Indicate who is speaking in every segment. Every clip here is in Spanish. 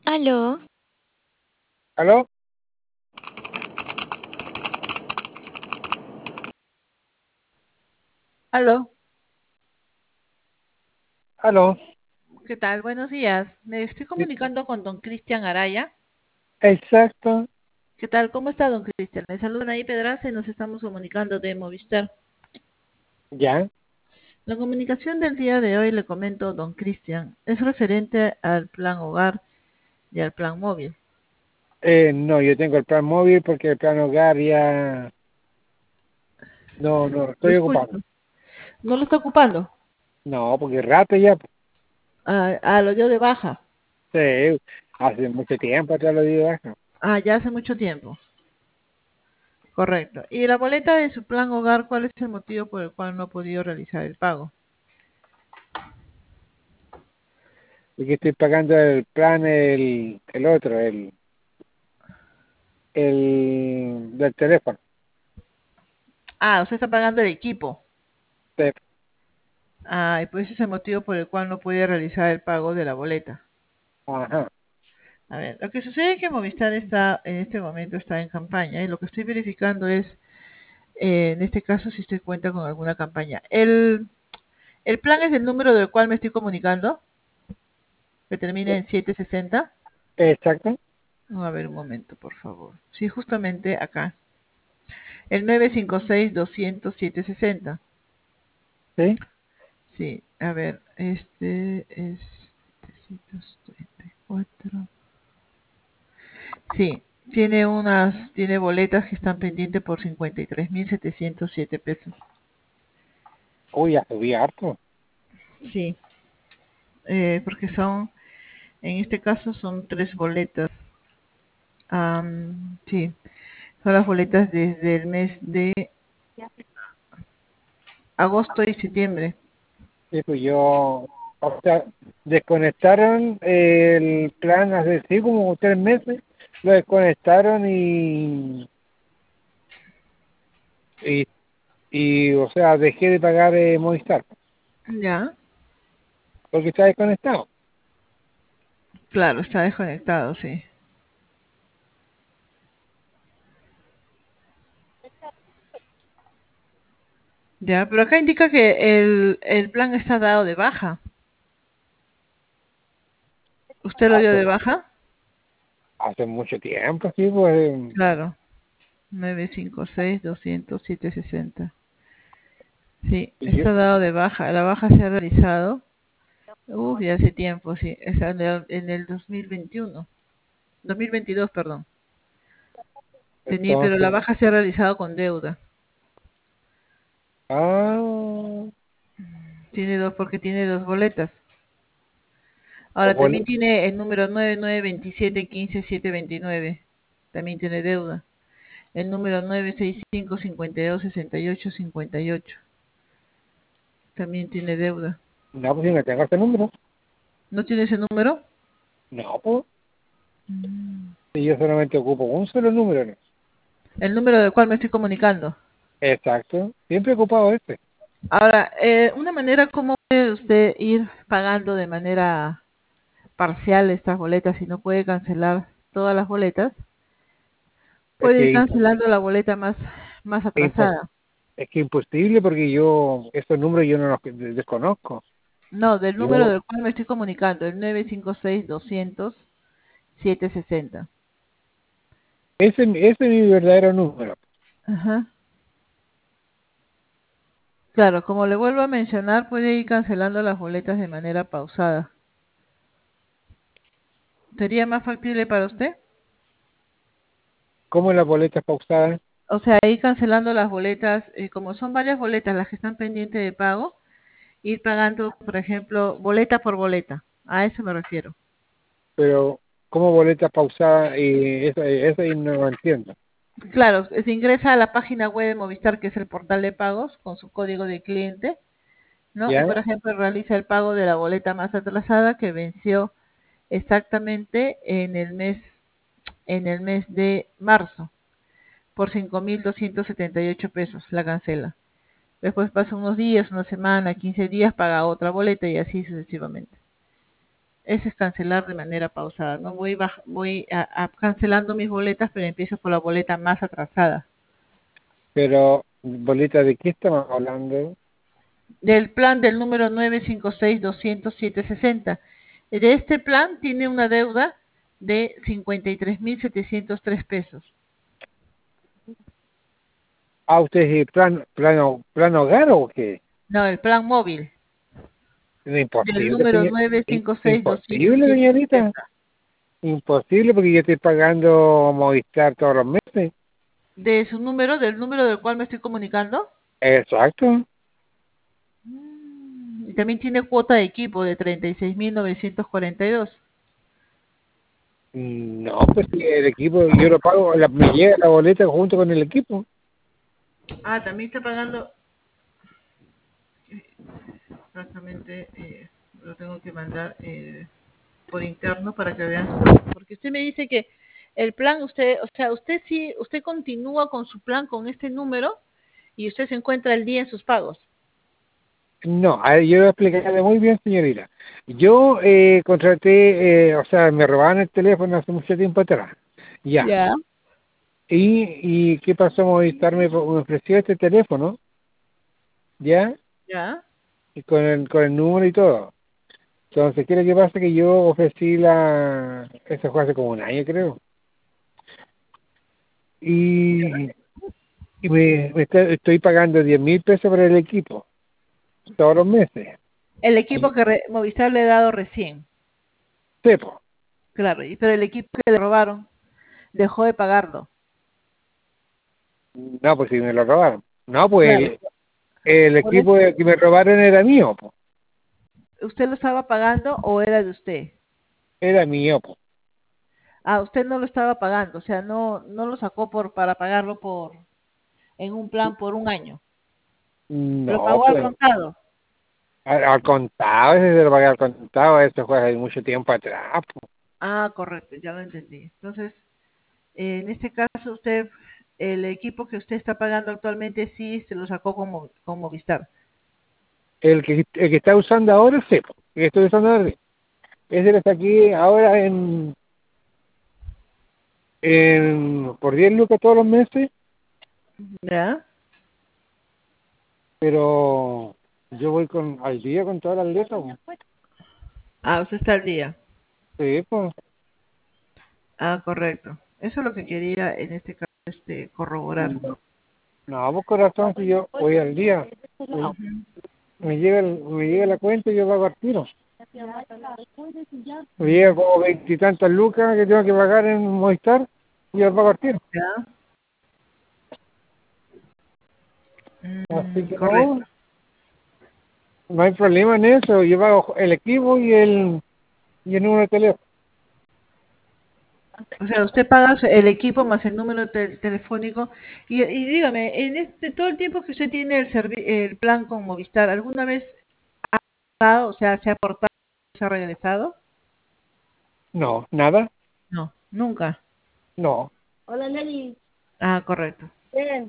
Speaker 1: Aló,
Speaker 2: ¿Aló?
Speaker 3: Aló,
Speaker 2: ¿Aló?
Speaker 3: ¿qué tal? Buenos días. Me estoy
Speaker 2: Sí,
Speaker 3: comunicando con don Cristian Araya.
Speaker 2: exacto,
Speaker 3: ¿Qué tal? ¿Cómo está don Cristian? Le saludan ahí Pedraza y nos estamos comunicando de Movistar.
Speaker 2: ya.
Speaker 3: La comunicación del día de hoy, le comento, don Cristian, es referente al plan hogar y al plan móvil.
Speaker 2: No, yo tengo el plan móvil porque el plan hogar ya no
Speaker 3: Lo
Speaker 2: estoy
Speaker 3: escucho.
Speaker 2: ocupado.
Speaker 3: ¿No lo está ocupando?
Speaker 2: No, porque rato ya, pues.
Speaker 3: Lo dio de baja.
Speaker 2: Sí, hace mucho tiempo atrás lo digo eso.
Speaker 3: Ya hace mucho tiempo. Correcto. ¿Y la boleta de su plan hogar, cuál es el motivo por el cual no ha podido realizar el pago?
Speaker 2: Porque estoy pagando el plan, el otro, el del teléfono.
Speaker 3: Usted está pagando el equipo.
Speaker 2: Sí,
Speaker 3: Y pues ese es el motivo por el cual no puede realizar el pago de la boleta.
Speaker 2: ajá.
Speaker 3: A ver, lo que sucede es que Movistar está, en este momento está en campaña y lo que estoy verificando es, en este caso, si usted cuenta con alguna campaña. El plan es el número del cual me estoy comunicando, que termina en 760.
Speaker 2: Exacto,
Speaker 3: A ver, un momento, por favor. Sí, justamente acá. El 956-200-760.
Speaker 2: sí.
Speaker 3: Sí, a ver, este es 734. Sí, tiene boletas que están pendientes por 53.707 pesos.
Speaker 2: Uy, ya subí harto.
Speaker 3: Sí, porque en este caso son tres boletas. Sí, son las boletas desde el mes de agosto y septiembre.
Speaker 2: Sí, pues yo, o sea, desconectaron el plan hace sí como 3 meses, lo desconectaron y, o sea, dejé de pagar Movistar,
Speaker 3: Ya,
Speaker 2: porque está desconectado.
Speaker 3: claro, está desconectado, sí. Ya, pero acá indica que el plan está dado de baja. ¿Usted lo dio
Speaker 2: Hace,
Speaker 3: de baja?
Speaker 2: hace mucho tiempo, sí, pues,
Speaker 3: Claro, 956-200-760. Sí,
Speaker 2: yo,
Speaker 3: está dado de baja. La baja se ha realizado. Ya hace tiempo, sí. Es en el 2021. 2022, perdón. Pero la
Speaker 2: entonces,
Speaker 3: baja se ha realizado con deuda.
Speaker 2: ah,
Speaker 3: Porque tiene dos boletas. Ahora
Speaker 2: bueno,
Speaker 3: también tiene el número 992715-729. También tiene deuda. El número 965-5268-58. También tiene deuda.
Speaker 2: no, pues si no tengo ese número,
Speaker 3: ¿No tiene ese número?
Speaker 2: no, pues,
Speaker 3: Mm.
Speaker 2: si yo solamente ocupo un solo número, ¿no?
Speaker 3: El número del cual me estoy comunicando.
Speaker 2: Exacto, siempre he ocupado este,
Speaker 3: Ahora, una manera como puede usted ir pagando de manera parcial estas boletas si no puede cancelar todas las boletas,
Speaker 2: es
Speaker 3: puede ir
Speaker 2: que
Speaker 3: cancelando la boleta más
Speaker 2: es,
Speaker 3: atrasada.
Speaker 2: es que imposible porque yo, estos números yo no los desconozco.
Speaker 3: No, del número
Speaker 2: Yo,
Speaker 3: del cual me estoy comunicando, el 956-200-760.
Speaker 2: ese es mi verdadero número.
Speaker 3: Ajá. Claro, como le vuelvo a mencionar, puede ir cancelando las boletas de manera pausada. ¿Sería más factible para usted?
Speaker 2: ¿Cómo las boletas pausadas?
Speaker 3: O sea, ir cancelando las boletas, como son varias boletas las que están pendientes de pago, ir pagando, por ejemplo, boleta por boleta. A eso me refiero.
Speaker 2: Pero ¿cómo boletas pausadas? Y eso y no lo entiendo.
Speaker 3: Claro, se ingresa a la página web de Movistar, que es el portal de pagos, con su código de cliente, ¿no? Y,
Speaker 2: ¿Ya?
Speaker 3: por ejemplo, realiza el pago de la boleta más atrasada que venció exactamente en el mes de marzo, por 5.278 pesos, la cancela. Después pasa unos días, una semana, 15 días, paga otra boleta y así sucesivamente. Ese es cancelar de manera pausada. No voy cancelando mis boletas, pero empiezo por la boleta más atrasada.
Speaker 2: Pero, boleta, ¿de qué estamos hablando?
Speaker 3: Del plan del número 956-200-760. De este plan tiene una deuda de 53.703 pesos.
Speaker 2: Ah, ¿usted es plan hogar o qué?
Speaker 3: No, el plan móvil
Speaker 2: Es
Speaker 3: del
Speaker 2: imposible,
Speaker 3: número
Speaker 2: señor. Imposible, señorita.
Speaker 3: 956-200-760.
Speaker 2: Imposible porque yo estoy pagando Movistar todos los meses.
Speaker 3: De su número, del número del cual me estoy comunicando.
Speaker 2: Exacto.
Speaker 3: Y también tiene cuota de equipo de 36.942.
Speaker 2: No, pues sí, el equipo, yo lo pago, me llega la boleta junto con el equipo.
Speaker 3: Ah, también está pagando. Exactamente, lo tengo que mandar por interno para que vean. Porque usted me dice que el plan, usted, o sea, usted sí, usted continúa con su plan con este número y usted se encuentra al día en sus pagos.
Speaker 2: No, a ver, yo lo explicaré muy bien, señorita. Yo contraté, o sea, me robaban el teléfono hace mucho tiempo atrás. Ya.
Speaker 3: Ya,
Speaker 2: ¿Y qué pasó? Movistar me ofreció este teléfono, ¿ya?
Speaker 3: ya.
Speaker 2: Y con el número y todo. Entonces, ¿qué es lo que pasa? Que yo ofrecí eso fue hace como un año, creo. Y, estoy pagando 10.000 pesos por el equipo, todos los meses.
Speaker 3: El equipo que Movistar le ha dado recién,
Speaker 2: Sepo.
Speaker 3: claro, pero el equipo que le robaron dejó de pagarlo.
Speaker 2: No, pues si me lo robaron. No,
Speaker 3: Claro,
Speaker 2: pues el
Speaker 3: por eso,
Speaker 2: equipo que me robaron era mío, po.
Speaker 3: ¿usted lo estaba pagando o era de usted?
Speaker 2: Era mío, po.
Speaker 3: Ah, usted no lo estaba pagando, o sea, no lo sacó para pagarlo en un plan por un año. Lo
Speaker 2: No,
Speaker 3: pagó al
Speaker 2: pues
Speaker 3: contado.
Speaker 2: al contado, ese se lo pagué al contado, eso fue hace mucho tiempo atrás, po.
Speaker 3: Ah, correcto, ya lo entendí. Entonces, en este caso, usted, el equipo que usted está pagando actualmente sí se lo sacó como Movistar.
Speaker 2: El que está usando ahora es Sepo. El que estoy usando ahora, ese lo saqué ahora por 10 lucas todos los meses,
Speaker 3: ¿Ya?
Speaker 2: pero yo voy al día con todas las letras, po.
Speaker 3: Ah, usted está al día.
Speaker 2: Sí, pues.
Speaker 3: Ah, correcto. Eso es lo que quería en este caso corroborar.
Speaker 2: No, pues corazón, si yo voy al día,
Speaker 3: Ujú.
Speaker 2: me llega la cuenta y yo pago al tiro. Me llega como veintitantas lucas que tengo que pagar en Movistar y yo pago al tiro.
Speaker 3: ¿Ya?
Speaker 2: Así que no,
Speaker 3: Correcto.
Speaker 2: no hay problema en eso. Yo pago el equipo y el número de teléfono.
Speaker 3: O sea, usted paga el equipo más el número telefónico. Y dígame, en todo el tiempo que usted tiene el plan con Movistar, ¿alguna vez ha pagado, o sea, se ha aportado, se ha regresado?
Speaker 2: No, nada,
Speaker 3: No, nunca.
Speaker 2: no.
Speaker 3: Ah, correcto.
Speaker 2: Bien.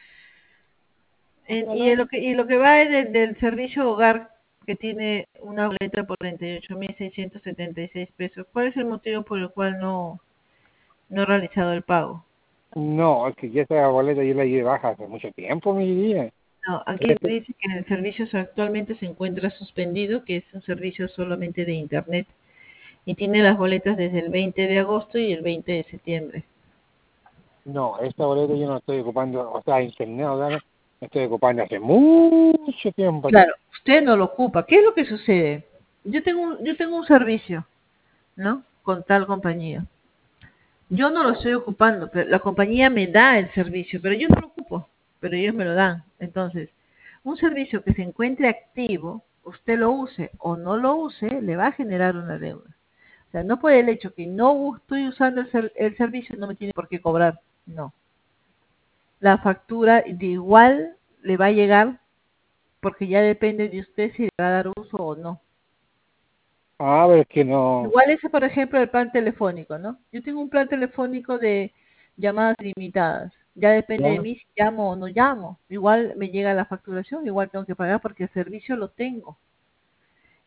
Speaker 3: Y lo que va es del servicio hogar que tiene una boleta por 38.676 pesos. ¿Cuál es el motivo por el cual no ha realizado el pago?
Speaker 2: No, es que ya esa boleta yo la llevé baja hace mucho tiempo, mi vida.
Speaker 3: No, aquí dice que el servicio actualmente se encuentra suspendido, que es un servicio solamente de Internet y tiene las boletas desde el 20 de agosto y el 20 de septiembre.
Speaker 2: No, esta boleta yo no estoy ocupando, o sea, internet, o sea, la estoy ocupando hace mucho tiempo atrás.
Speaker 3: Claro, usted no lo ocupa. ¿Qué es lo que sucede? Yo tengo un servicio, ¿no? Con tal compañía. Yo no lo estoy ocupando, pero la compañía me da el servicio, pero yo no lo ocupo, pero ellos me lo dan. Entonces, un servicio que se encuentre activo, usted lo use o no lo use, le va a generar una deuda. O sea, no por el hecho que no estoy usando el servicio, no me tiene por qué cobrar. No. La factura de igual le va a llegar porque ya depende de usted si le va a dar uso o no.
Speaker 2: Ah, pero es que no,
Speaker 3: Igual ese, por ejemplo, el plan telefónico, ¿no? Yo tengo un plan telefónico de llamadas limitadas. Ya depende de
Speaker 2: ya.
Speaker 3: mí si llamo o no llamo. Igual me llega la facturación, igual tengo que pagar porque el servicio lo tengo.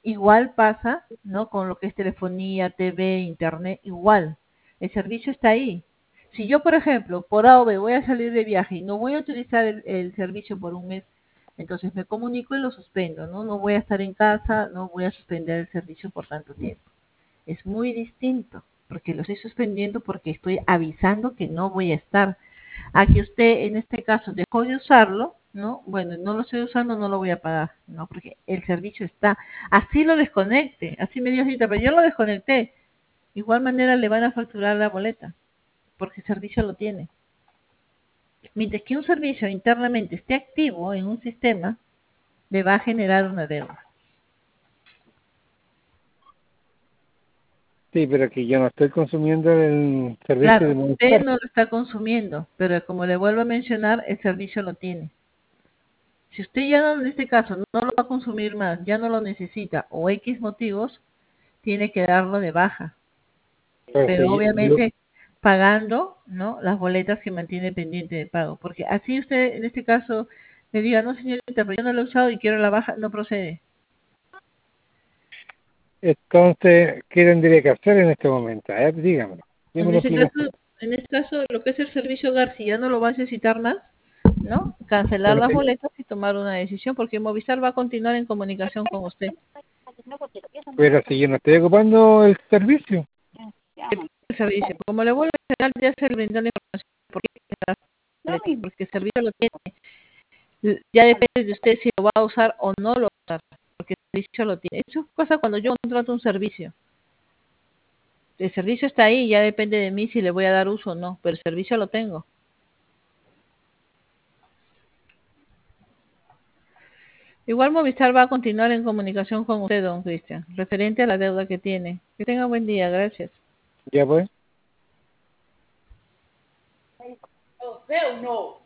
Speaker 3: Igual pasa, ¿no? Con lo que es telefonía, TV, internet, igual. El servicio está ahí. Si yo, por ejemplo, por A o B voy a salir de viaje y no voy a utilizar el servicio por un mes, entonces me comunico y lo suspendo, ¿no? No voy a estar en casa, no voy a suspender el servicio por tanto tiempo. Es muy distinto, porque lo estoy suspendiendo porque estoy avisando que no voy a estar. A que usted en este caso dejó de usarlo, ¿no? Bueno, no lo estoy usando, no lo voy a pagar, ¿no? Porque el servicio está. Así lo desconecte, así me dio cita, pero yo lo desconecté. Igual manera le van a facturar la boleta, porque el servicio lo tiene. Mientras que un servicio internamente esté activo en un sistema, le va a generar una deuda.
Speaker 2: Sí, pero que yo no estoy consumiendo el servicio de
Speaker 3: Claro, usted
Speaker 2: Movistar.
Speaker 3: no lo está consumiendo, pero como le vuelvo a mencionar, el servicio lo tiene. Si usted ya no, en este caso, no lo va a consumir más, ya no lo necesita o X motivos, tiene que darlo de baja.
Speaker 2: Pero
Speaker 3: Pero
Speaker 2: si yo,
Speaker 3: obviamente pagando, ¿no? Las boletas que mantiene pendiente de pago. Porque así usted, en este caso, le diga, no señorita, pero yo no lo he usado y quiero la baja, no procede.
Speaker 2: entonces, ¿qué tendría que hacer en este momento? A ver, dígamelo. Dime
Speaker 3: En
Speaker 2: una
Speaker 3: este caso,
Speaker 2: explicación.
Speaker 3: lo que es el servicio hogar, si ya no lo va a necesitar más, ¿no? Cancelar
Speaker 2: Bueno,
Speaker 3: las
Speaker 2: sí,
Speaker 3: boletas y tomar una decisión, porque Movistar va a continuar en comunicación con usted.
Speaker 2: pero si yo no estoy ocupando el servicio.
Speaker 3: El servicio, como le vuelvo a decir, ya se le brindó la información, porque porque el servicio lo tiene. Ya depende de usted si lo va a usar o no lo va a usar, porque el servicio lo tiene. Eso pasa cuando yo contrato un servicio. El servicio está ahí, ya depende de mí si le voy a dar uso o no, pero el servicio lo tengo. Igual Movistar va a continuar en comunicación con usted, don Cristian, referente a la deuda que tiene. Que tenga buen día, gracias.
Speaker 2: Ya pues.
Speaker 3: Oh, hell no.